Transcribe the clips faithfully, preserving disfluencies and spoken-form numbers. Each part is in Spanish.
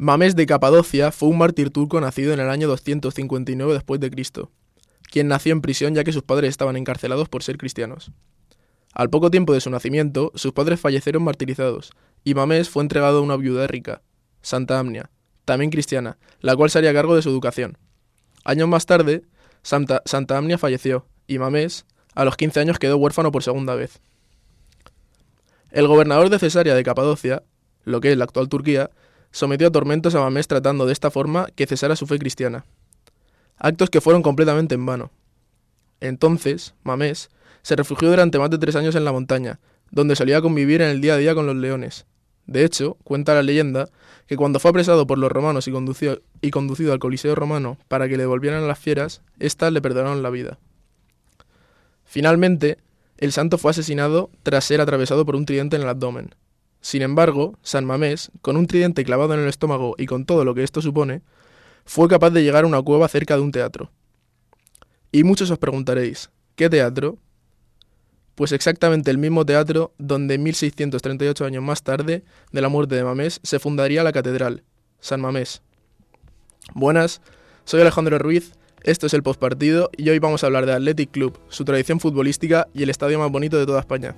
Mamés de Capadocia fue un mártir turco nacido en el año doscientos cincuenta y nueve después de Cristo, quien nació en prisión ya que sus padres estaban encarcelados por ser cristianos. Al poco tiempo de su nacimiento, sus padres fallecieron martirizados, y Mamés fue entregado a una viuda rica, Santa Amnia, también cristiana, la cual se haría cargo de su educación. Años más tarde, Santa, Santa Amnia falleció, y Mamés, a los quince años, quedó huérfano por segunda vez. El gobernador de Cesarea de Capadocia, lo que es la actual Turquía, sometió a tormentos a Mamés tratando de esta forma que cesara su fe cristiana. Actos que fueron completamente en vano. Entonces, Mamés se refugió durante más de tres años en la montaña, donde solía convivir en el día a día con los leones. De hecho, cuenta la leyenda que cuando fue apresado por los romanos y conducido, y conducido al Coliseo romano para que le devolvieran a las fieras, éstas le perdonaron la vida. Finalmente, el santo fue asesinado tras ser atravesado por un tridente en el abdomen. Sin embargo, San Mamés, con un tridente clavado en el estómago y con todo lo que esto supone, fue capaz de llegar a una cueva cerca de un teatro. Y muchos os preguntaréis, ¿qué teatro? Pues exactamente el mismo teatro donde mil seiscientos treinta y ocho años más tarde de la muerte de Mamés se fundaría la catedral, San Mamés. Buenas, soy Alejandro Ruiz, esto es el postpartido y hoy vamos a hablar de Athletic Club, su tradición futbolística y el estadio más bonito de toda España.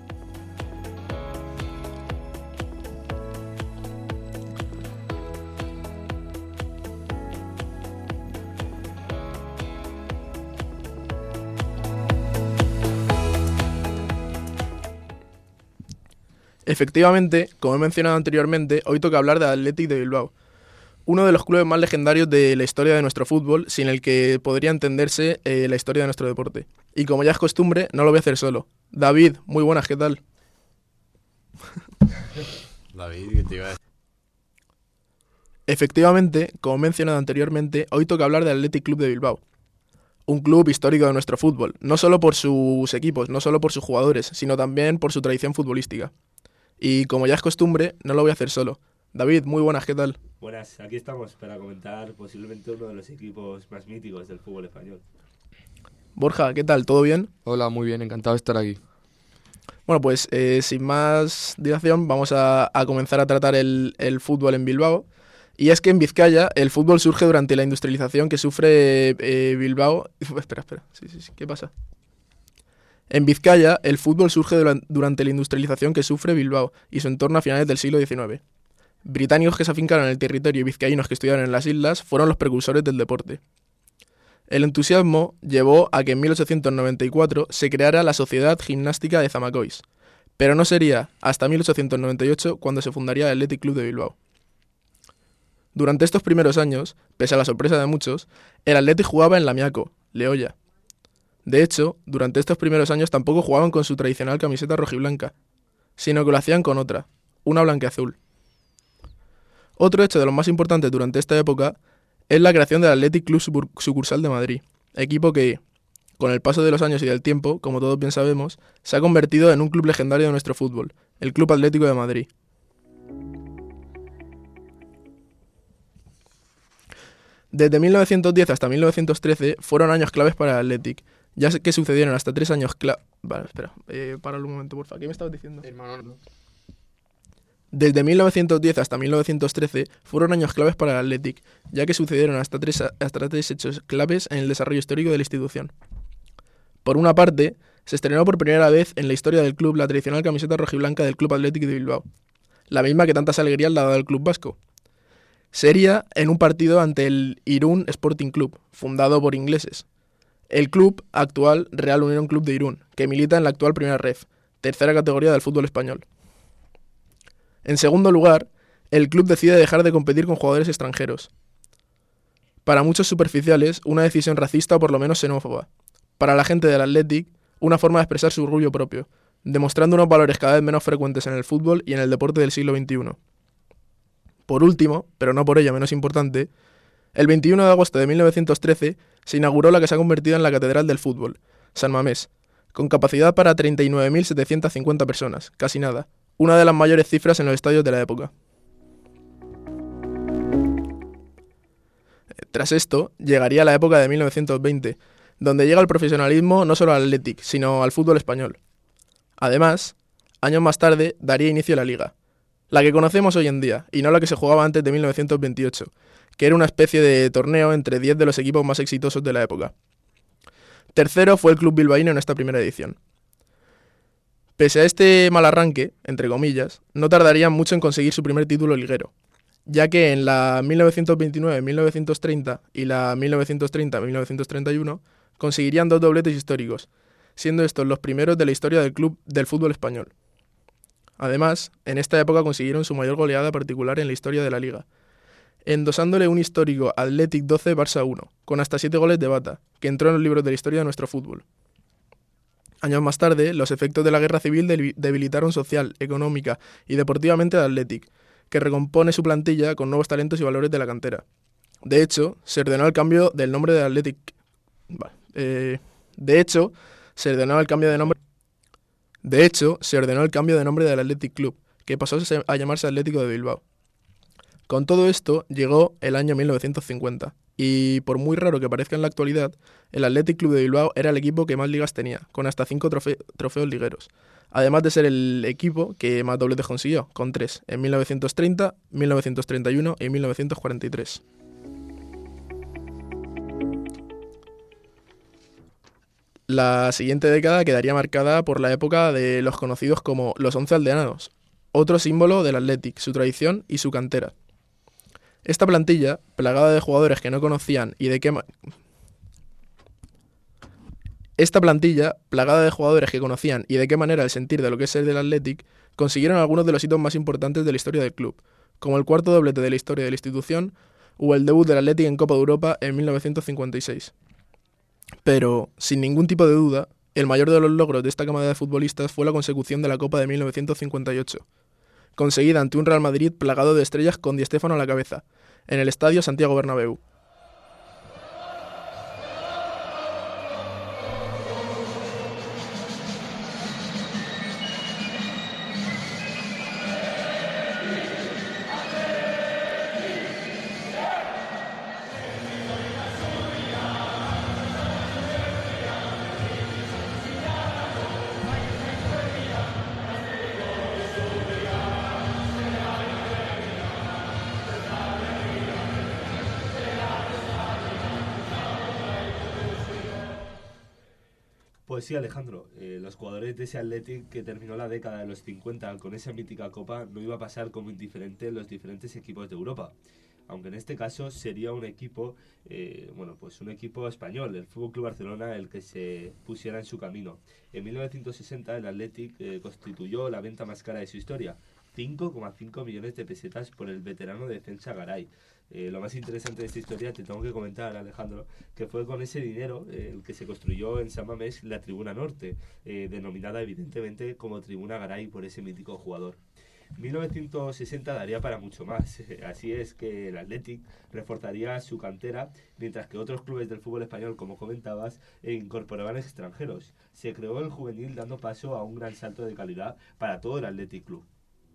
Efectivamente, como he mencionado anteriormente, hoy toca hablar de Athletic de Bilbao, uno de los clubes más legendarios de la historia de nuestro fútbol, sin el que podría entenderse eh, la historia de nuestro deporte. Y como ya es costumbre, no lo voy a hacer solo. David, muy buenas, ¿qué tal? David, ¿qué te iba a decir? Efectivamente, como he mencionado anteriormente, hoy toca hablar de Athletic Club de Bilbao, un club histórico de nuestro fútbol, no solo por sus equipos, no solo por sus jugadores, sino también por su tradición futbolística. Y como ya es costumbre, no lo voy a hacer solo. David, muy buenas, ¿qué tal? Buenas, aquí estamos para comentar posiblemente uno de los equipos más míticos del fútbol español. Borja, ¿qué tal? ¿Todo bien? Hola, muy bien, encantado de estar aquí. Bueno, pues eh, sin más dilación vamos a, a comenzar a tratar el, el fútbol en Bilbao. Y es que en Vizcaya el fútbol surge durante la industrialización que sufre eh, Bilbao... Uf, espera, espera, sí, sí, sí, ¿qué pasa? En Vizcaya el fútbol surge durante la industrialización que sufre Bilbao y su entorno a finales del siglo diecinueve. Británicos que se afincaron en el territorio y vizcaínos que estudiaron en las islas fueron los precursores del deporte. El entusiasmo llevó a que en mil ochocientos noventa y cuatro se creara la Sociedad Gimnástica de Zamacois, pero no sería hasta mil ochocientos noventa y ocho cuando se fundaría el Athletic Club de Bilbao. Durante estos primeros años, pese a la sorpresa de muchos, el Athletic jugaba en Lamiaco, Leolla. De hecho, durante estos primeros años tampoco jugaban con su tradicional camiseta rojiblanca, sino que lo hacían con otra, una blanqueazul. Otro hecho de los más importantes durante esta época es la creación del Athletic Club Sucursal de Madrid, equipo que, con el paso de los años y del tiempo, como todos bien sabemos, se ha convertido en un club legendario de nuestro fútbol, el Club Atlético de Madrid. Desde mil novecientos diez hasta mil novecientos trece fueron años claves para el Athletic, ya que sucedieron hasta tres años claves... Vale, espera, eh, páralo un momento, porfa, ¿qué me estabas diciendo? Hermano, Desde mil novecientos diez hasta mil novecientos trece fueron años claves para el Athletic, ya que sucedieron hasta tres, hasta tres hechos claves en el desarrollo histórico de la institución. Por una parte, se estrenó por primera vez en la historia del club la tradicional camiseta rojiblanca del Club Athletic de Bilbao, la misma que tantas alegrías le ha dado al club vasco. Sería en un partido ante el Irún Sporting Club, fundado por ingleses. El club actual Real Unión Club de Irún, que milita en la actual Primera Ref, tercera categoría del fútbol español. En segundo lugar, el club decide dejar de competir con jugadores extranjeros. Para muchos superficiales, una decisión racista o por lo menos xenófoba. Para la gente del Athletic, una forma de expresar su orgullo propio, demostrando unos valores cada vez menos frecuentes en el fútbol y en el deporte del siglo veintiuno. Por último, pero no por ello menos importante, el veintiuno de agosto de mil novecientos trece se inauguró la que se ha convertido en la Catedral del Fútbol, San Mamés, con capacidad para treinta y nueve mil setecientas cincuenta personas, casi nada, una de las mayores cifras en los estadios de la época. Tras esto, llegaría la época de mil novecientos veinte, donde llega el profesionalismo no solo al Athletic, sino al fútbol español. Además, años más tarde daría inicio a la Liga, La que conocemos hoy en día, y no la que se jugaba antes de mil novecientos veintiocho, que era una especie de torneo entre diez de los equipos más exitosos de la época. Tercero fue el club bilbaíno en esta primera edición. Pese a este mal arranque, entre comillas, no tardarían mucho en conseguir su primer título liguero, ya que en la mil novecientos veintinueve mil novecientos treinta y la mil novecientos treinta mil novecientos treinta y uno conseguirían dos dobletes históricos, siendo estos los primeros de la historia del club del fútbol español. Además, en esta época consiguieron su mayor goleada particular en la historia de la liga, endosándole un histórico Athletic doce Barça uno, con hasta siete goles de Bata, que entró en los libros de la historia de nuestro fútbol. Años más tarde, los efectos de la guerra civil debilitaron social, económica y deportivamente al Athletic, que recompone su plantilla con nuevos talentos y valores de la cantera. De hecho, se ordenó el cambio del nombre del Athletic. Vale, eh, de hecho, se ordenó el cambio de nombre. De hecho, se ordenó el cambio de nombre del Athletic Club, que pasó a llamarse Atlético de Bilbao. Con todo esto, llegó el año mil novecientos cincuenta, y por muy raro que parezca en la actualidad, el Athletic Club de Bilbao era el equipo que más ligas tenía, con hasta cinco trofe- trofeos ligueros, además de ser el equipo que más dobletes consiguió, con tres, en mil novecientos treinta, mil novecientos treinta y uno y mil novecientos cuarenta y tres. La siguiente década quedaría marcada por la época de los conocidos como los Once Aldeanos, otro símbolo del Athletic, su tradición y su cantera. Esta plantilla, plagada de jugadores que no conocían y de qué ma- Esta plantilla, plagada de jugadores que conocían y de qué manera el sentir de lo que es ser del Athletic, consiguieron algunos de los hitos más importantes de la historia del club, como el cuarto doblete de la historia de la institución o el debut del Athletic en Copa de Europa en mil novecientos cincuenta y seis. Pero, sin ningún tipo de duda, el mayor de los logros de esta camada de futbolistas fue la consecución de la Copa de mil novecientos cincuenta y ocho, conseguida ante un Real Madrid plagado de estrellas con Di Stéfano a la cabeza, en el Estadio Santiago Bernabéu. Pues sí, Alejandro, eh, los jugadores de ese Athletic que terminó la década de los cincuenta con esa mítica copa no iba a pasar como indiferente en los diferentes equipos de Europa. Aunque en este caso sería un equipo, eh, bueno, pues un equipo español, el F C Barcelona, el que se pusiera en su camino. En mil novecientos sesenta el Athletic eh, constituyó la venta más cara de su historia, cinco coma cinco millones de pesetas por el veterano defensa Garay. Eh, lo más interesante de esta historia, te tengo que comentar, Alejandro, que fue con ese dinero eh, el que se construyó en San Mamés la Tribuna Norte, eh, denominada evidentemente como Tribuna Garay por ese mítico jugador. mil novecientos sesenta daría para mucho más. Así es que el Athletic reforzaría su cantera, mientras que otros clubes del fútbol español, como comentabas, incorporaban extranjeros. Se creó el juvenil dando paso a un gran salto de calidad para todo el Athletic Club.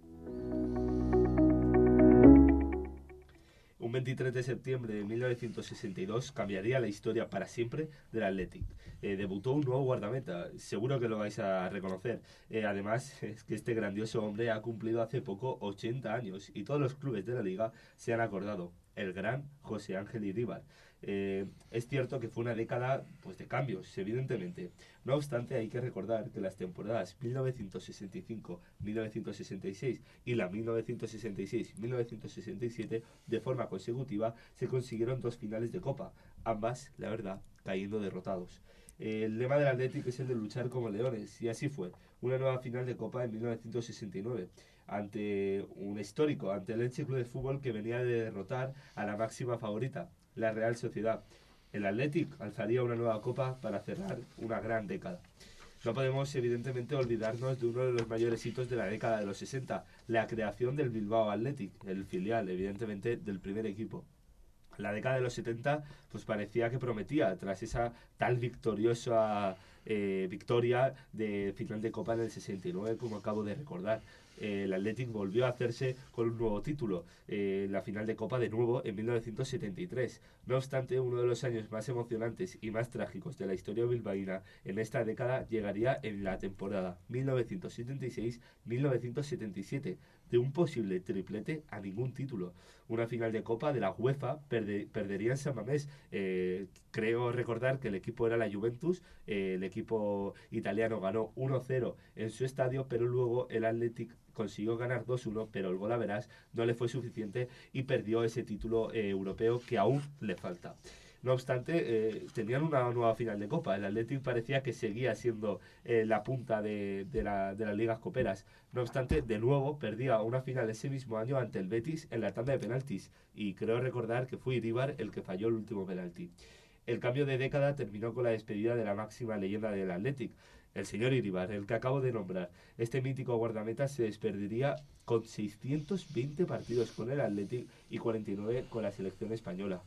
Un veintitrés de septiembre de mil novecientos sesenta y dos cambiaría la historia para siempre del Athletic. Eh, debutó un nuevo guardameta, seguro que lo vais a reconocer. Eh, además, es que este grandioso hombre ha cumplido hace poco ochenta años y todos los clubes de la liga se han acordado. El gran José Ángel Iríbar. Eh, es cierto que fue una década pues, de cambios, evidentemente. No obstante, hay que recordar que las temporadas mil novecientos sesenta y cinco mil novecientos sesenta y seis y la mil novecientos sesenta y seis mil novecientos sesenta y siete, de forma consecutiva, se consiguieron dos finales de Copa, ambas, la verdad, cayendo derrotados. Eh, el lema del Atlético es el de luchar como leones, y así fue. Una nueva final de Copa en mil novecientos sesenta y nueve, ante un histórico, ante el Elche Club de Fútbol, que venía de derrotar a la máxima favorita, la Real Sociedad. El Athletic alzaría una nueva copa para cerrar una gran década. No podemos, evidentemente, olvidarnos de uno de los mayores hitos de la década de los sesenta, la creación del Bilbao Athletic, el filial, evidentemente, del primer equipo. La década de los setenta pues parecía que prometía, tras esa tal victoriosa eh, victoria de final de Copa en el sesenta y nueve, como acabo de recordar. Eh, el Athletic volvió a hacerse con un nuevo título, eh, la final de Copa de nuevo en mil novecientos setenta y tres. No obstante, uno de los años más emocionantes y más trágicos de la historia bilbaína en esta década llegaría en la temporada mil novecientos setenta y seis mil novecientos setenta y siete, de un posible triplete a ningún título. Una final de Copa de la UEFA perde, perdería en San Mamés. Eh, creo recordar que el equipo era la Juventus, eh, el equipo italiano ganó uno cero en su estadio, pero luego el Athletic consiguió ganar dos uno, pero el gol a verás no le fue suficiente y perdió ese título eh, europeo que aún le falta. No obstante, eh, tenían una nueva final de Copa. El Athletic parecía que seguía siendo eh, la punta de, de, la, de las ligas coperas. No obstante, de nuevo perdía una final ese mismo año ante el Betis en la tanda de penaltis. Y creo recordar que fue Iríbar el que falló el último penalti. El cambio de década terminó con la despedida de la máxima leyenda del Athletic, el señor Iríbar, el que acabo de nombrar. Este mítico guardameta se despediría con seiscientos veinte partidos con el Athletic y cuarenta y nueve con la selección española.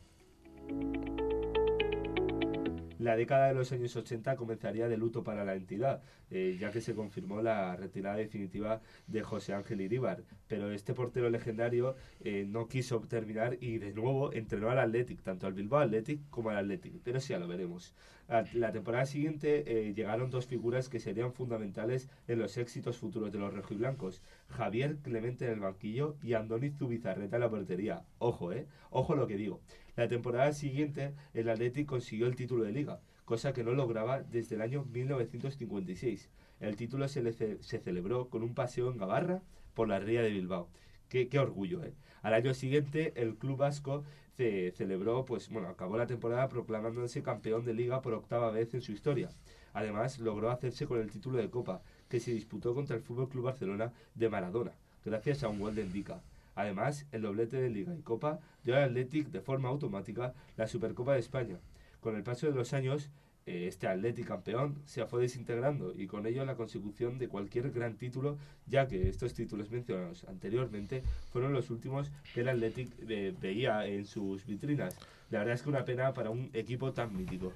La década de los años ochenta comenzaría de luto para la entidad, eh, ya que se confirmó la retirada definitiva de José Ángel Iríbar, pero este portero legendario eh, no quiso terminar y de nuevo entrenó al Athletic, tanto al Bilbao Athletic como al Athletic, pero sí, ya lo veremos. A la temporada siguiente eh, llegaron dos figuras que serían fundamentales en los éxitos futuros de los rojiblancos: Javier Clemente en el banquillo y Andoni Zubizarreta en la portería. Ojo, eh, ojo lo que digo. La temporada siguiente el Athletic consiguió el título de Liga, cosa que no lograba desde el año mil novecientos cincuenta y seis. El título se, le ce- se celebró con un paseo en Gabarra por la ría de Bilbao. Qué, qué orgullo, ¿eh? Al año siguiente el club vasco se celebró, pues bueno, acabó la temporada proclamándose campeón de Liga por octava vez en su historia. Además, logró hacerse con el título de Copa, que se disputó contra el F C Barcelona de Maradona, gracias a un gol de Ndika. Además, el doblete de Liga y Copa dio al Athletic de forma automática la Supercopa de España. Con el paso de los años, eh, este Athletic campeón se fue desintegrando y con ello la consecución de cualquier gran título, ya que estos títulos mencionados anteriormente fueron los últimos que el Athletic eh, veía en sus vitrinas. La verdad es que una pena para un equipo tan mítico.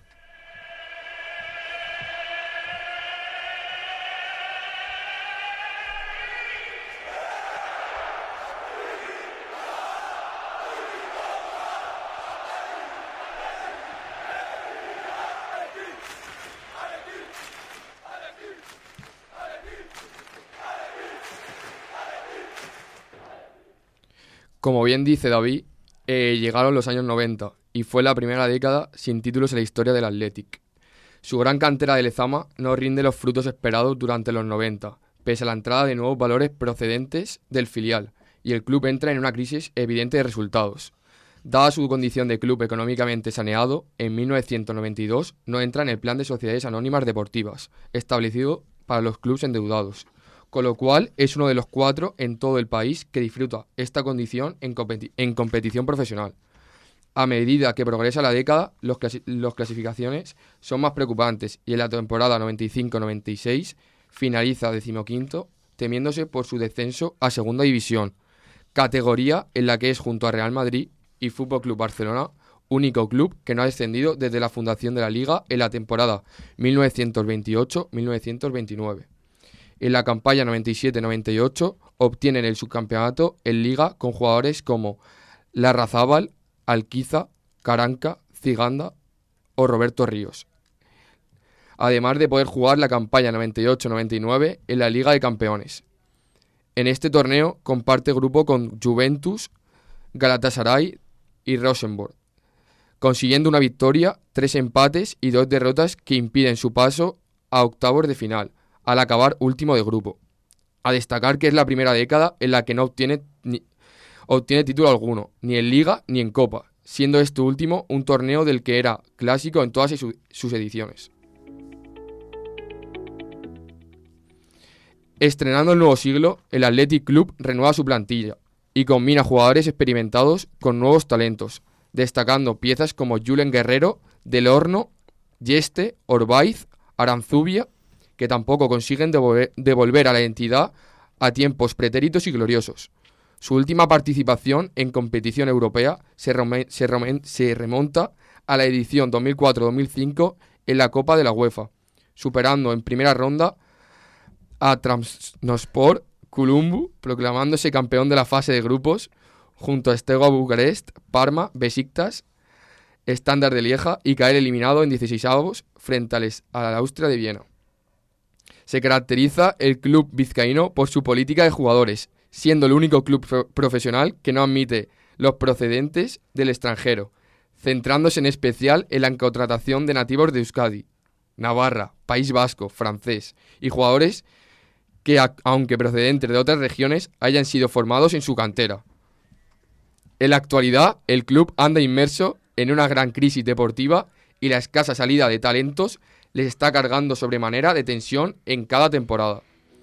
Como bien dice David, eh, llegaron los años noventa y fue la primera década sin títulos en la historia del Athletic. Su gran cantera de Lezama no rinde los frutos esperados durante los noventa, pese a la entrada de nuevos valores procedentes del filial, y el club entra en una crisis evidente de resultados. Dada su condición de club económicamente saneado, en mil novecientos noventa y dos no entra en el plan de sociedades anónimas deportivas, establecido para los clubes endeudados, con lo cual es uno de los cuatro en todo el país que disfruta esta condición en, competi- en competición profesional. A medida que progresa la década, los, clasi- los clasificaciones son más preocupantes y en la temporada noventa y cinco noventa y seis finaliza decimoquinto, temiéndose por su descenso a Segunda División, categoría en la que es, junto a Real Madrid y F C Barcelona, único club que no ha descendido desde la fundación de la Liga en la temporada mil novecientos veintiocho mil novecientos veintinueve. En la campaña noventa y siete noventa y ocho obtienen el subcampeonato en Liga con jugadores como Larrazábal, Alquiza, Caranca, Ziganda o Roberto Ríos. Además de poder jugar la campaña noventa y ocho noventa y nueve en la Liga de Campeones. En este torneo comparte grupo con Juventus, Galatasaray y Rosenborg, consiguiendo una victoria, tres empates y dos derrotas que impiden su paso a octavos de final, al acabar último de grupo. A destacar que es la primera década en la que no obtiene, ni, obtiene título alguno, ni en Liga ni en Copa, siendo este último un torneo del que era clásico en todas su, sus ediciones. Estrenando el nuevo siglo, el Athletic Club renueva su plantilla y combina jugadores experimentados con nuevos talentos, destacando piezas como Julen Guerrero, Del Horno, Yeste, Orbaiz, Aranzubia, que tampoco consiguen devolver, devolver a la entidad a tiempos pretéritos y gloriosos. Su última participación en competición europea se, rem- se, rem- se remonta a la edición dos mil cuatro dos mil cinco en la Copa de la UEFA, superando en primera ronda a Trabzonspor Kulumbu, proclamándose campeón de la fase de grupos junto a Steaua Bucarest, Parma, Besiktas, Standard de Lieja, y caer eliminado en dieciseisavos frente al, al Austria de Viena. Se caracteriza el club vizcaíno por su política de jugadores, siendo el único club pro- profesional que no admite los procedentes del extranjero, centrándose en especial en la contratación de nativos de Euskadi, Navarra, País Vasco, francés y jugadores que, a- aunque procedentes de otras regiones, hayan sido formados en su cantera. En la actualidad, el club anda inmerso en una gran crisis deportiva y la escasa salida de talentos les está cargando sobremanera de tensión en cada temporada.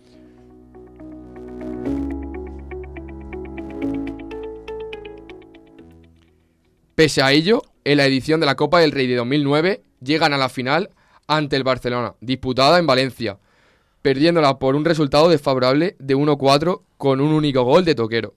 Pese a ello, en la edición de la Copa del Rey de dos mil nueve llegan a la final ante el Barcelona, disputada en Valencia, perdiéndola por un resultado desfavorable de uno cuatro con un único gol de Toquero.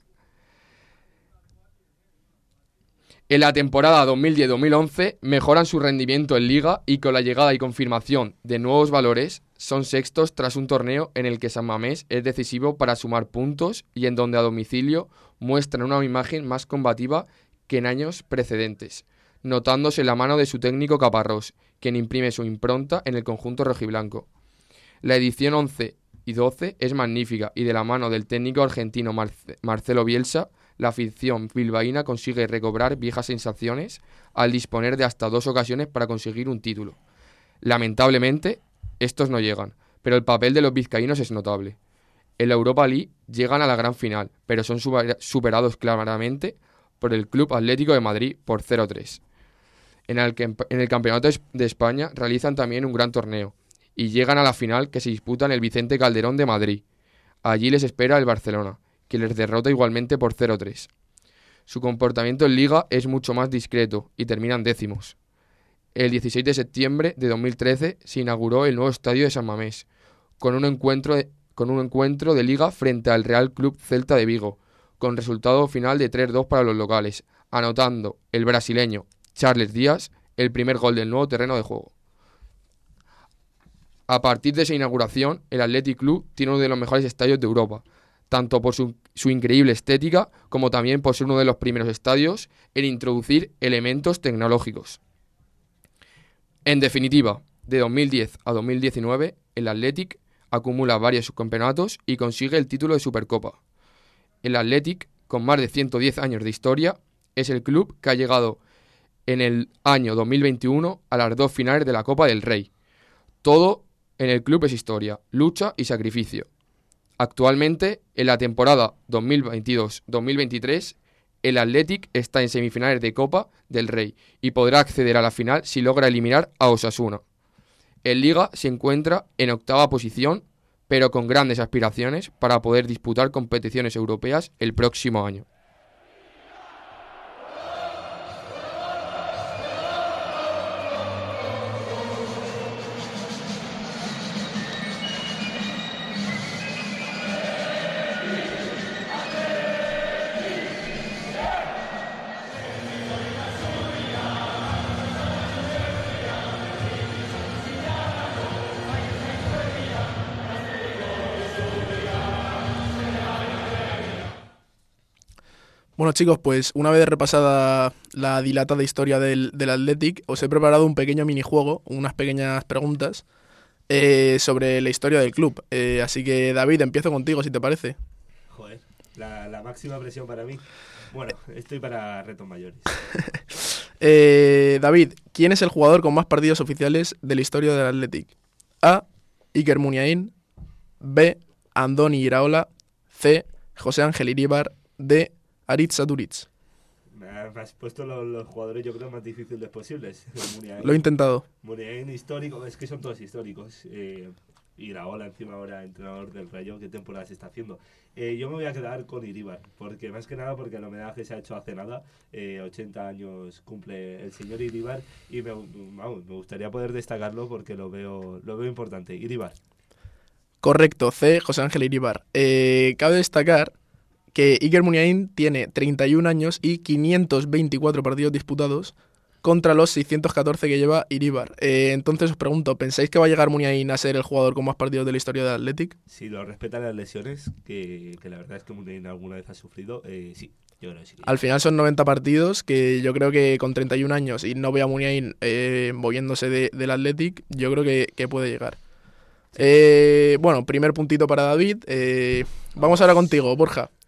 En la temporada dos mil diez dos mil once mejoran su rendimiento en Liga y con la llegada y confirmación de nuevos valores son sextos tras un torneo en el que San Mamés es decisivo para sumar puntos y en donde a domicilio muestran una imagen más combativa que en años precedentes, notándose la mano de su técnico Caparrós, quien imprime su impronta en el conjunto rojiblanco. La edición once y doce es magnífica y de la mano del técnico argentino Marce- Marcelo Bielsa, la afición bilbaína consigue recobrar viejas sensaciones al disponer de hasta dos ocasiones para conseguir un título. Lamentablemente, estos no llegan, pero el papel de los vizcaínos es notable. En la Europa League llegan a la gran final, pero son super- superados claramente por el Club Atlético de Madrid por cero tres. En el, que, en el Campeonato de España realizan también un gran torneo y llegan a la final que se disputa en el Vicente Calderón de Madrid. Allí les espera el Barcelona, que les derrota igualmente por cero tres. Su comportamiento en Liga es mucho más discreto y terminan décimos. El dieciséis de septiembre de dos mil trece se inauguró el nuevo estadio de San Mamés, con un encuentro de, con un encuentro de Liga frente al Real Club Celta de Vigo, con resultado final de tres dos para los locales, anotando el brasileño Charles Díaz el primer gol del nuevo terreno de juego. A partir de esa inauguración, el Athletic Club tiene uno de los mejores estadios de Europa, tanto por su, su increíble estética como también por ser uno de los primeros estadios en introducir elementos tecnológicos. En definitiva, de dos mil diez a dos mil diecinueve, el Athletic acumula varios subcampeonatos y consigue el título de Supercopa. El Athletic, con más de ciento diez años de historia, es el club que ha llegado en el año dos mil veintiuno a las dos finales de la Copa del Rey. Todo en el club es historia, lucha y sacrificio. Actualmente, en la temporada dos mil veintidós dos mil veintitrés, el Athletic está en semifinales de Copa del Rey y podrá acceder a la final si logra eliminar a Osasuna. En Liga se encuentra en octava posición, pero con grandes aspiraciones para poder disputar competiciones europeas el próximo año. Bueno chicos, pues una vez repasada la dilatada historia del, del Athletic, os he preparado un pequeño minijuego, unas pequeñas preguntas eh, sobre la historia del club. Eh, así que David, empiezo contigo si te parece. Joder, la, la máxima presión para mí. Bueno, estoy para retos mayores. eh, David, ¿quién es el jugador con más partidos oficiales de la historia del Athletic? A. Iker Muniain. B. Andoni Iraola. C. José Ángel Iríbar. D. Aritz Aduriz. Me has puesto los, los jugadores, yo creo, más difíciles posibles. Muniain, Lo he intentado. Muniain histórico, es que son todos históricos. Eh, Iraola, encima ahora entrenador del Rayo, ¿qué temporada se está haciendo? Eh, yo me voy a quedar con Iríbar, porque más que nada porque el homenaje se ha hecho hace nada. Eh, ochenta años cumple el señor Iríbar y me, vamos, me gustaría poder destacarlo porque lo veo, lo veo importante. Iríbar. Correcto, C. José Ángel Iríbar. Eh, cabe destacar que Iker Muniain tiene treinta y un años y quinientos veinticuatro partidos disputados contra los seiscientos catorce que lleva Iríbar. Eh, entonces os pregunto, ¿pensáis que va a llegar Muniain a ser el jugador con más partidos de la historia del Athletic? Si lo respetan las lesiones, que, que la verdad es que Muniain alguna vez ha sufrido, eh, sí, yo creo que sí. Al final son noventa partidos, que yo creo que con treinta y un años y no veo a Muniain eh, moviéndose de, del Athletic, yo creo que, que puede llegar. Eh, bueno, primer puntito para David. Eh, vamos ahora contigo, Borja.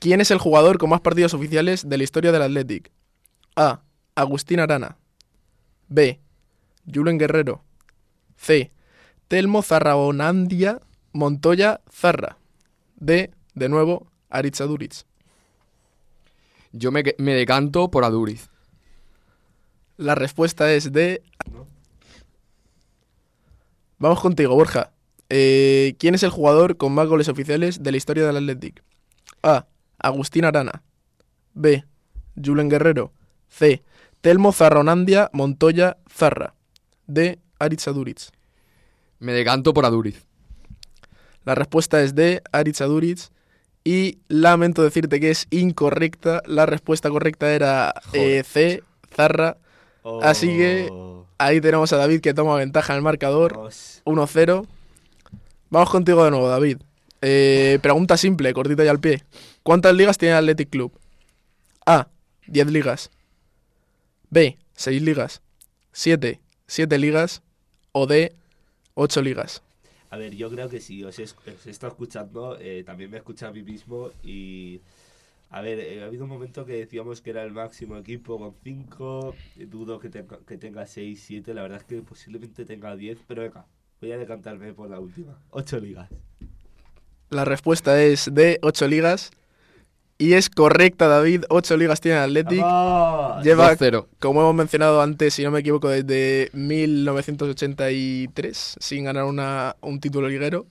¿Quién es el jugador con más partidos oficiales de la historia del Athletic? A. Agustín Arana. B. Julen Guerrero. C. Telmo Zarraonandia Montoya Zarra. D. De nuevo, Aritz Aduriz. Yo me, que- me decanto por Aduriz. La respuesta es D. Vamos contigo, Borja. Eh, ¿Quién es el jugador con más goles oficiales de la historia del Athletic? A. Agustín Arana. B. Julen Guerrero. C. Telmo Zarraonandia Montoya Zarra. D. Aritz Aduriz. Me decanto por Aduriz. La respuesta es D. Aritz Aduriz. Y lamento decirte que es incorrecta. La respuesta correcta era eh, C. Zarra. Oh, Así que ahí tenemos a David que toma ventaja en el marcador. Dios. uno cero. Vamos contigo de nuevo, David. Eh, pregunta simple, cortita y al pie. ¿Cuántas ligas tiene el Athletic Club? A. diez ligas. B. seis ligas. siete. siete ligas. O D. ocho ligas. A ver, yo creo que si os he, os he estado escuchando, eh, también me he escuchado a mí mismo y... A ver, eh, ha habido un momento que decíamos que era el máximo equipo con cinco, dudo que tenga, que tenga seis, siete, la verdad es que posiblemente tenga diez, pero venga, voy a decantarme por la última. ocho ligas. La respuesta es D. ocho ligas. Y es correcta, David. ocho ligas tiene el Athletic. ¡Vamos! Lleva, dos cero. como hemos mencionado antes, si no me equivoco, desde mil novecientos ochenta y tres, sin ganar una, un título liguero.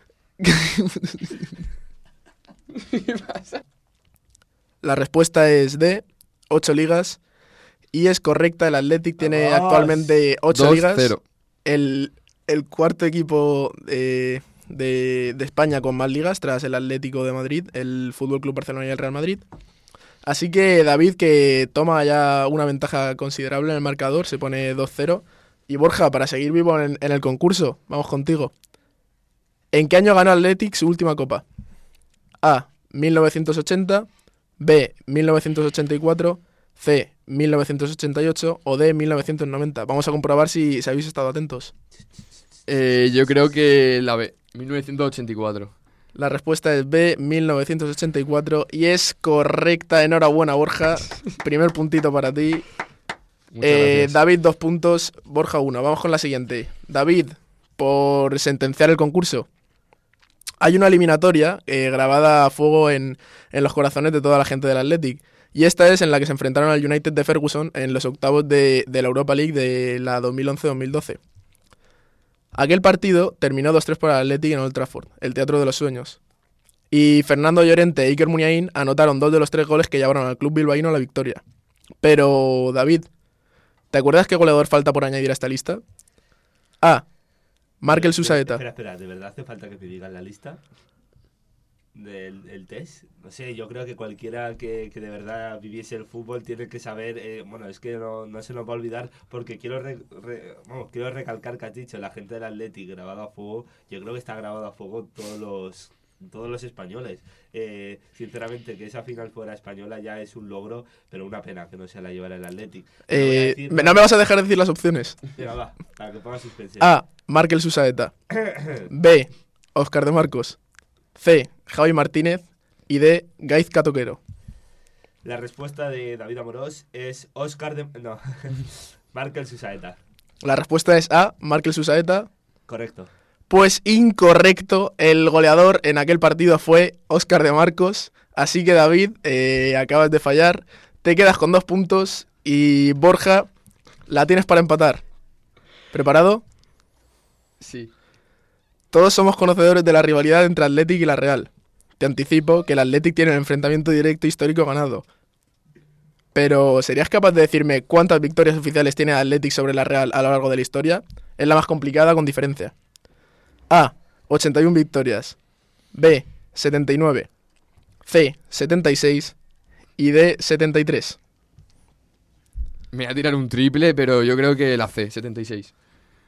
La respuesta es D, ocho ligas. Y es correcta, el Athletic tiene ¡Vamos! actualmente ocho dos ligas. cero. El, el cuarto equipo eh, de, de España con más ligas, tras el Atlético de Madrid, el Fútbol Club Barcelona y el Real Madrid. Así que David, que toma ya una ventaja considerable en el marcador, se pone dos cero. Y Borja, para seguir vivo en, en el concurso, vamos contigo. ¿En qué año ganó Athletic su última copa? A. mil novecientos ochenta. B. mil novecientos ochenta y cuatro. C. mil novecientos ochenta y ocho. O D. mil novecientos noventa. Vamos a comprobar si, si habéis estado atentos. Eh, yo creo que la B, mil novecientos ochenta y cuatro. La respuesta es B, mil novecientos ochenta y cuatro. Y es correcta. Enhorabuena, Borja. Primer puntito para ti. Muchas Eh, gracias. David, dos puntos. Borja, uno. Vamos con la siguiente. David, por sentenciar el concurso. Hay una eliminatoria eh, grabada a fuego en, en los corazones de toda la gente del Athletic. Y esta es en la que se enfrentaron al United de Ferguson en los octavos de, de la Europa League de la dos mil once dos mil doce. Aquel partido terminó dos tres para el Athletic en Old Trafford, el Teatro de los Sueños. Y Fernando Llorente e Iker Muniain anotaron dos de los tres goles que llevaron al club bilbaíno a la victoria. Pero, David, ¿te acuerdas qué goleador falta por añadir a esta lista? A. Markel Susaeta. Espera, espera, ¿de verdad hace falta que me digan la lista del el test? No sé, yo creo que cualquiera que, que de verdad viviese el fútbol tiene que saber, eh, bueno, es que no, no se nos va a olvidar, porque quiero re- re- vamos, quiero recalcar que has dicho, la gente del Athletic grabado a fuego, yo creo que está grabado a fuego todos los todos los españoles. Eh, sinceramente, que esa final fuera española ya es un logro, pero una pena que no se la llevara el Athletic. Pero voy a Eh, decir- me- no me vas a dejar decir las opciones. Venga, va, para que ponga suspense. A. Markel Susaeta. B. Óscar de Marcos. C. Javi Martínez. Y D. Gaiz Catoquero. La respuesta de David Amorós es Óscar de... No, Markel Susaeta. La respuesta es A. Markel Susaeta. Correcto. Pues incorrecto, el goleador en aquel partido fue Óscar de Marcos. Así que David, eh, acabas de fallar. Te quedas con dos puntos. Y Borja, la tienes para empatar. ¿Preparado? Sí. Todos somos conocedores de la rivalidad entre Athletic y la Real. Te anticipo que el Athletic tiene un enfrentamiento directo histórico ganado. Pero, ¿serías capaz de decirme cuántas victorias oficiales tiene el Athletic sobre la Real a lo largo de la historia? Es la más complicada con diferencia. A. ochenta y una victorias. B. setenta y nueve. C. setenta y seis. Y D. setenta y tres. Me voy a tirar un triple, pero yo creo que la C, setenta y seis.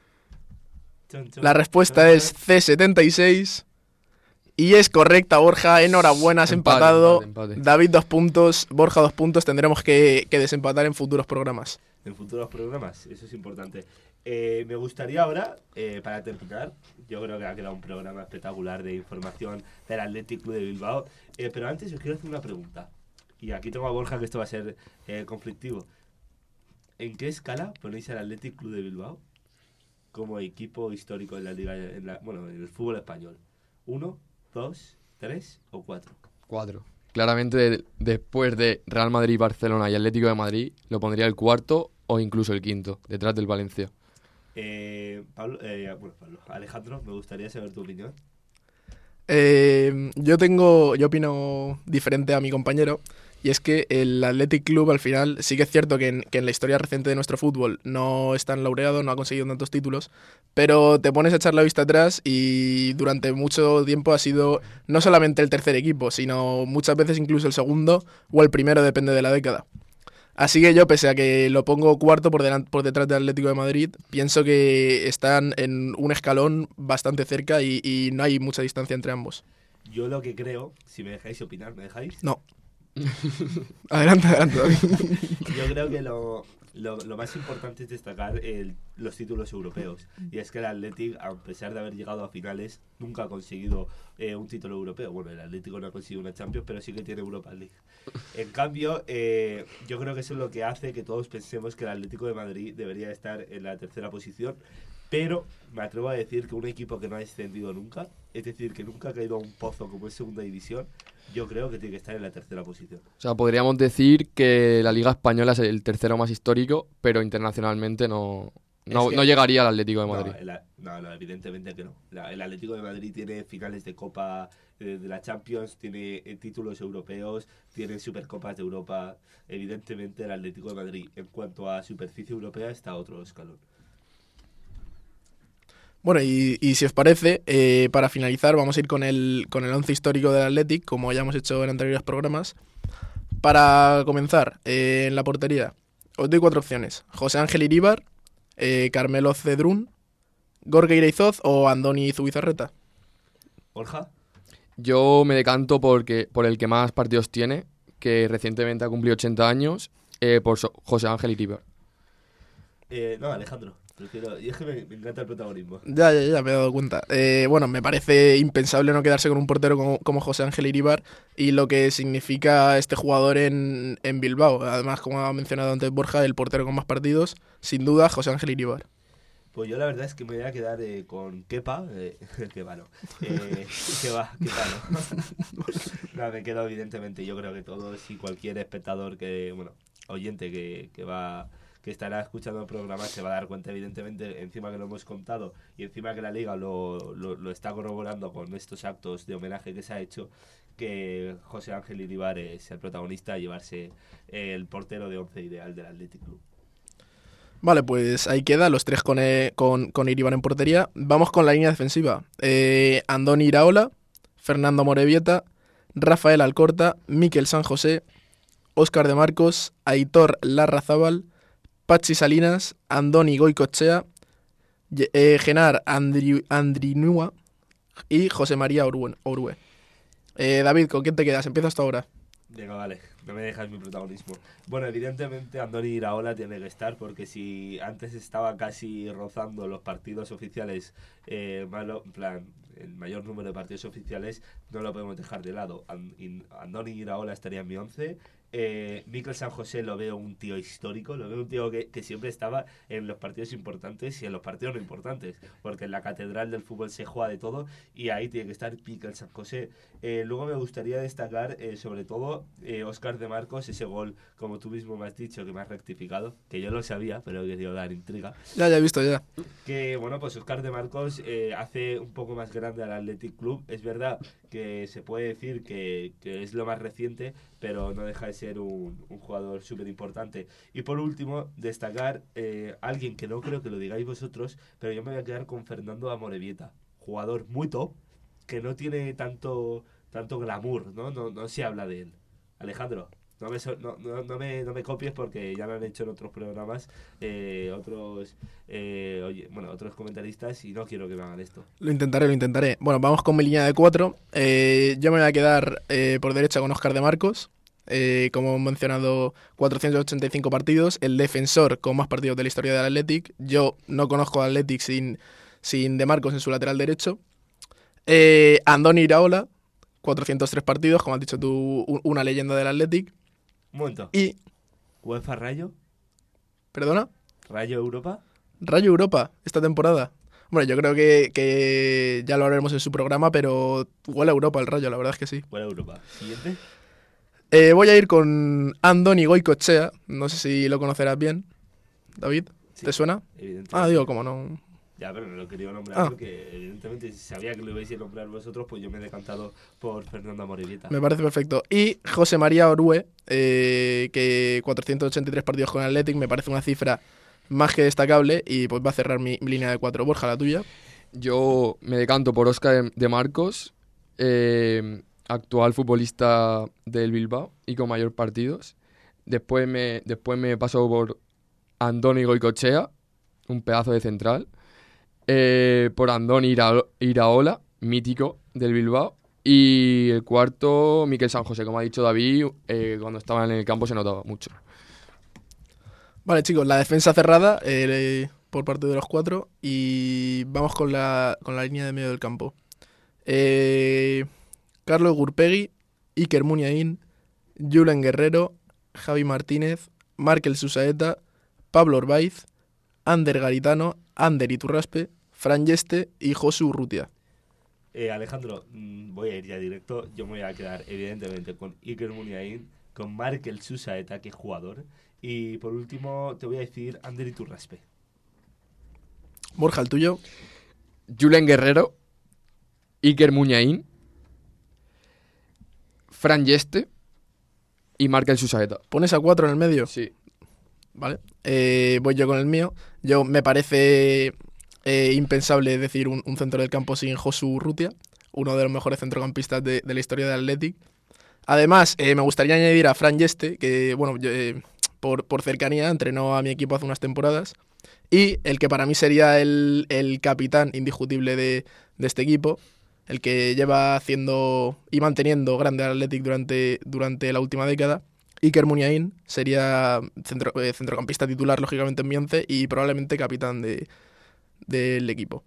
Chon, chon, La respuesta chon, es C. setenta y seis. Y es correcta, Borja. Enhorabuena, has Empate, empatado. empate, empate. David, dos puntos. Borja, dos puntos. Tendremos que, que desempatar en futuros programas. en futuros programas, eso es importante. Eh, me gustaría ahora, eh, para terminar, yo creo que ha quedado un programa espectacular de información del Athletic Club de Bilbao, eh, pero antes os quiero hacer una pregunta. Y aquí tengo a Borja, que esto va a ser eh, conflictivo. ¿En qué escala ponéis al Athletic Club de Bilbao como equipo histórico en la liga, en la, bueno, en el fútbol español? ¿Uno, dos, tres o cuatro? Cuatro. Claramente, de- después de Real Madrid, Barcelona y Atlético de Madrid, lo pondría el cuarto o incluso el quinto, detrás del Valencia. Eh, Pablo, eh, bueno, Pablo, Alejandro, me gustaría saber tu opinión. Eh, yo tengo, yo opino diferente a mi compañero, y es que el Athletic Club al final sí que es cierto que en, que en la historia reciente de nuestro fútbol no es tan laureado, no ha conseguido tantos títulos, pero te pones a echar la vista atrás y durante mucho tiempo ha sido no solamente el tercer equipo, sino muchas veces incluso el segundo o el primero, depende de la década. Así que yo, pese a que lo pongo cuarto por, delan- por detrás del Atlético de Madrid, pienso que están en un escalón bastante cerca y, y no hay mucha distancia entre ambos. Yo lo que creo, si me dejáis opinar, ¿me dejáis? No. Adelante, adelante, David. Yo creo que lo, lo, lo más importante es destacar el- los títulos europeos. Y es que el Athletic, a pesar de haber llegado a finales, nunca ha conseguido eh, un título europeo. Bueno, el Atlético no ha conseguido una Champions, pero sí que tiene Europa League. En cambio, eh, yo creo que eso es lo que hace que todos pensemos que el Atlético de Madrid debería estar en la tercera posición. Pero me atrevo a decir que un equipo que no ha descendido nunca, es decir, que nunca ha caído a un pozo como es segunda división, yo creo que tiene que estar en la tercera posición. O sea, podríamos decir que la Liga Española es el tercero más histórico, pero internacionalmente no, no, Es que- no llegaría al Atlético de Madrid. No, el a- no, no, evidentemente que no. La- el Atlético de Madrid tiene finales de Copa eh, de la Champions, tiene eh, títulos europeos, tiene Supercopas de Europa. Evidentemente el Atlético de Madrid, en cuanto a superficie europea, está a otro escalón. Bueno, y, y si os parece, eh, para finalizar vamos a ir con el, con el once histórico del Athletic, como ya hemos hecho en anteriores programas. Para comenzar, eh, en la portería, os doy cuatro opciones. José Ángel Iríbar, eh, Carmelo Cedrún, Gorka Ireizoz o Andoni Zubizarreta. Borja, Yo me decanto porque, por el que más partidos tiene, que recientemente ha cumplido ochenta años, eh, por So- José Ángel Iríbar. eh, no, Alejandro. Prefiero, y es que me, me encanta el protagonismo. Ya, ya, ya me he dado cuenta. Eh, bueno, me parece impensable no quedarse con un portero como, como José Ángel Iríbar y lo que significa este jugador en, en Bilbao. Además, como ha mencionado antes Borja, el portero con más partidos, sin duda, José Ángel Iríbar. Pues yo la verdad es que me voy a quedar eh, con Kepa, eh, Kepa no, eh, Kepa, Kepa no. No, me quedo evidentemente, yo creo que todos y cualquier espectador que, bueno, oyente que, que va, que estará escuchando el programa se va a dar cuenta evidentemente, encima que lo hemos contado y encima que la liga lo, lo, lo está corroborando con estos actos de homenaje que se ha hecho, que José Ángel Iríbar es el protagonista y llevarse el portero de once ideal del Athletic Club. Vale, pues ahí queda, los tres con, eh, con, con Iríbar en portería. Vamos con la línea defensiva. Eh, Andoni Iraola, Fernando Morevieta, Rafael Alcorta, Miquel San José, Óscar de Marcos, Aitor Larrazábal, Pachi Salinas, Andoni Goicoechea, Ye- eh, Genar Andri, Andrinúa y José María Orue. Orue. Eh, David, ¿con quién te quedas? Empieza hasta ahora. Venga, vale, no me dejas mi protagonismo. Bueno, evidentemente Andoni Iraola tiene que estar porque si antes estaba casi rozando los partidos oficiales, eh, malo, en plan, el mayor número de partidos oficiales, no lo podemos dejar de lado. And, in, Andoni Iraola estaría en mi once. Eh, Miquel San José lo veo un tío histórico, lo veo un tío que, que siempre estaba en los partidos importantes y en los partidos no importantes, porque en la catedral del fútbol se juega de todo y ahí tiene que estar Miquel San José. Eh, luego me gustaría destacar eh, sobre todo eh, Óscar de Marcos, ese gol, como tú mismo me has dicho, que me has rectificado, que yo lo sabía, pero he querido dar intriga. Ya, ya he visto, ya. Que bueno, pues Óscar de Marcos eh, hace un poco más grande al Athletic Club. Es verdad que se puede decir que, que es lo más reciente, pero no deja de ser un, un jugador súper importante. Y por último, destacar eh, alguien que no creo que lo digáis vosotros, pero yo me voy a quedar con Fernando Amorebieta, jugador muy top, que no tiene tanto, tanto glamour, ¿no? No, no se habla de él. Alejandro, no me, so- no, no, no me, no me copies porque ya lo han hecho en otros programas eh, otros eh, oye, bueno, otros comentaristas y no quiero que me hagan esto. Lo intentaré, lo intentaré. Bueno, vamos con mi línea de cuatro. Eh, yo me voy a quedar eh, por derecha con Óscar de Marcos. Eh, como hemos mencionado, cuatrocientos ochenta y cinco partidos, el defensor con más partidos de la historia del Athletic. Yo no conozco al Athletic sin, sin De Marcos en su lateral derecho. Eh, Andoni Iraola, cuatrocientos tres partidos, como has dicho tú, una leyenda del Athletic. Un momento. Y, UEFA Rayo, perdona, Rayo Europa. Rayo Europa, esta temporada. Bueno, yo creo que, que ya lo haremos en su programa, pero huele a Europa el Rayo, la verdad es que sí. Buena Europa. Siguiente. Eh, voy a ir con Andoni Goicoechea, no sé si lo conocerás bien, David, Sí, ¿te suena? Evidentemente. Ah, digo, como no... Ya, pero no lo quería nombrar Ah. porque evidentemente si sabía que lo ibais a nombrar vosotros, pues yo me he decantado por Fernando Amorebieta. Me parece perfecto. Y José María Orue, eh, que cuatrocientos ochenta y tres partidos con el Athletic, me parece una cifra más que destacable y pues va a cerrar mi, mi línea de cuatro. Borja, la tuya. Yo me decanto por Óscar de Marcos, eh, actual futbolista del Bilbao y con mayor partidos. Después me, después me paso por Andoni Goicoechea, un pedazo de central. Eh, por Andoni Ira- Iraola, mítico del Bilbao. Y el cuarto, Miquel San José, como ha dicho David, eh, cuando estaba en el campo se notaba mucho. Vale, chicos, la defensa cerrada eh, por parte de los cuatro y vamos con la, con la línea de medio del campo. Eh, Carlos Gurpegui, Iker Muniain, Julen Guerrero, Javi Martínez, Markel Susaeta, Pablo Orbaiz, Ander Garitano, Ander Iturraspe, Fran Yeste y Josu Urrutia. Eh, Alejandro, mm, voy a ir ya directo. Yo me voy a quedar evidentemente con Iker Muniain, con Markel Susaeta, que es jugador. Y por último te voy a decir Ander Iturraspe. Borja, el tuyo. Julen Guerrero, Iker Muniain, Fran Yeste y Markel Susaeta. ¿Pones a cuatro en el medio? Sí. Vale. Eh, voy yo con el mío. Yo me parece eh, impensable decir un, un centro del campo sin Josu Urrutia, uno de los mejores centrocampistas de, de la historia del Athletic. Además, eh, me gustaría añadir a Fran Yeste, que bueno, yo, eh, por, por cercanía entrenó a mi equipo hace unas temporadas. Y el que para mí sería el, el capitán indiscutible de, de este equipo, el que lleva haciendo y manteniendo grande al Athletic durante, durante la última década. Iker Muniain sería centro, eh, centrocampista titular, lógicamente, en mi once y probablemente capitán de, del equipo.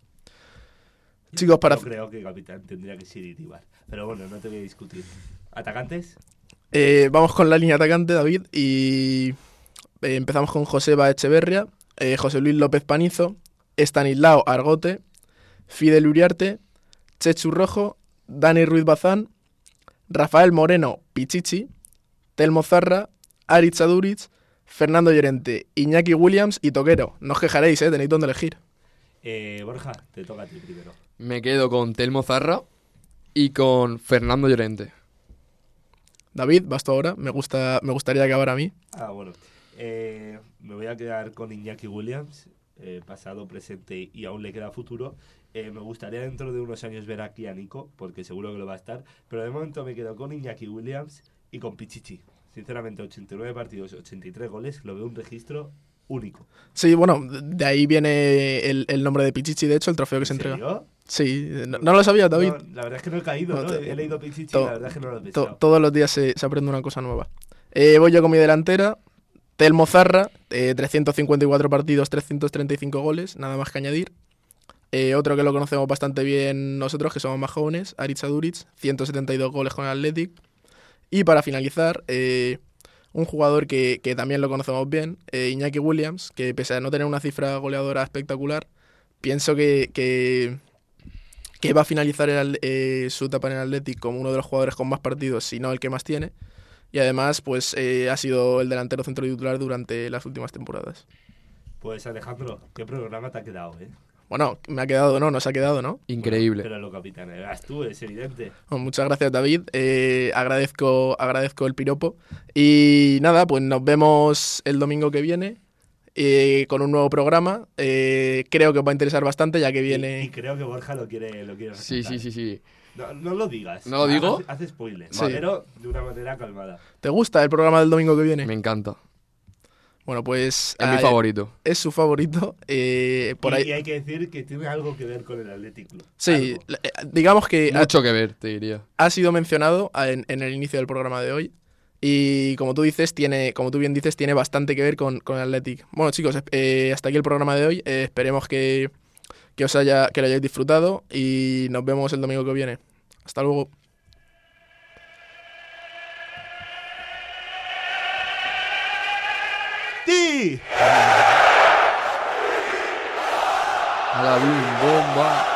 Chicos, para... Yo creo que capitán tendría que ser Iribar. Pero bueno, no te voy a discutir. ¿Atacantes? Eh, vamos con la línea atacante, David, y eh, empezamos con Joseba Echeverria, eh, José Luis López Panizo, Estanislao Argote, Fidel Uriarte, Chechu Rojo, Dani Ruiz Bazán, Rafael Moreno Pichichi, Telmo Zarra, Aritz Aduriz, Fernando Llorente, Iñaki Williams y Toquero. No os quejaréis, ¿eh? Tenéis dónde elegir. Eh, Borja, te toca a ti primero. Me quedo con Telmo Zarra y con Fernando Llorente. David, vas tú ahora. Me gusta, me gustaría acabar a mí. Ah, bueno. Eh, me voy a quedar con Iñaki Williams, eh, pasado, presente y aún le queda futuro. Eh, me gustaría dentro de unos años ver aquí a Nico, porque seguro que lo va a estar. Pero de momento me quedo con Iñaki Williams y con Pichichi. Sinceramente, ochenta y nueve partidos, ochenta y tres goles, lo veo un registro único. Sí, bueno, de ahí viene el, el nombre de Pichichi, de hecho, el trofeo que se ¿En entrega. serio? Sí, no, no lo sabía, David. No, la verdad es que no he caído, No, ¿no? te- He leído Pichichi, to- la verdad es que no lo he To- pensado. todos los días se, se aprende una cosa nueva. Eh, voy yo con mi delantera. Telmo Zarra, eh, trescientos cincuenta y cuatro partidos, trescientos treinta y cinco goles, nada más que añadir. Eh, otro que lo conocemos bastante bien nosotros, que somos más jóvenes, Aritz Aduriz, ciento setenta y dos goles con el Athletic. Y para finalizar, eh, un jugador que, que también lo conocemos bien, eh, Iñaki Williams, que pese a no tener una cifra goleadora espectacular, pienso que, que, que va a finalizar el, eh, su etapa en el Athletic como uno de los jugadores con más partidos, si no el que más tiene. Y además, pues eh, ha sido el delantero centro titular durante las últimas temporadas. Pues Alejandro, ¿qué programa te ha quedado, eh? Bueno, me ha quedado, ¿no? Nos ha quedado, ¿no? Increíble. Bueno, pero lo capitaneas tú, es evidente. Bueno, muchas gracias, David. Eh, agradezco, agradezco el piropo. Y nada, pues nos vemos el domingo que viene eh, con un nuevo programa. Eh, creo que os va a interesar bastante, ya que viene... Y, y creo que Borja lo quiere, lo quiere Sí, resaltar. sí, sí, sí. No, no lo digas. ¿No lo digo? Haz, haz spoiler, Sí. pero de una manera calmada. ¿Te gusta el programa del domingo que viene? Me encanta. Bueno, pues... Es mi ah, favorito. Es su favorito. eh, por y, ahí... y hay que decir que tiene algo que ver con el Athletic Club. Sí, Algo. eh, digamos que ha, Mucho que ver, te diría. ha sido mencionado en, en el inicio del programa de hoy. Y como tú dices, tiene, como tú bien dices, tiene bastante que ver con, con el Athletic. Bueno, chicos, eh, hasta aquí el programa de hoy. Eh, esperemos que, que os haya, que lo hayáis disfrutado y nos vemos el domingo que viene. Hasta luego. ¡Sí! A la bim bomba.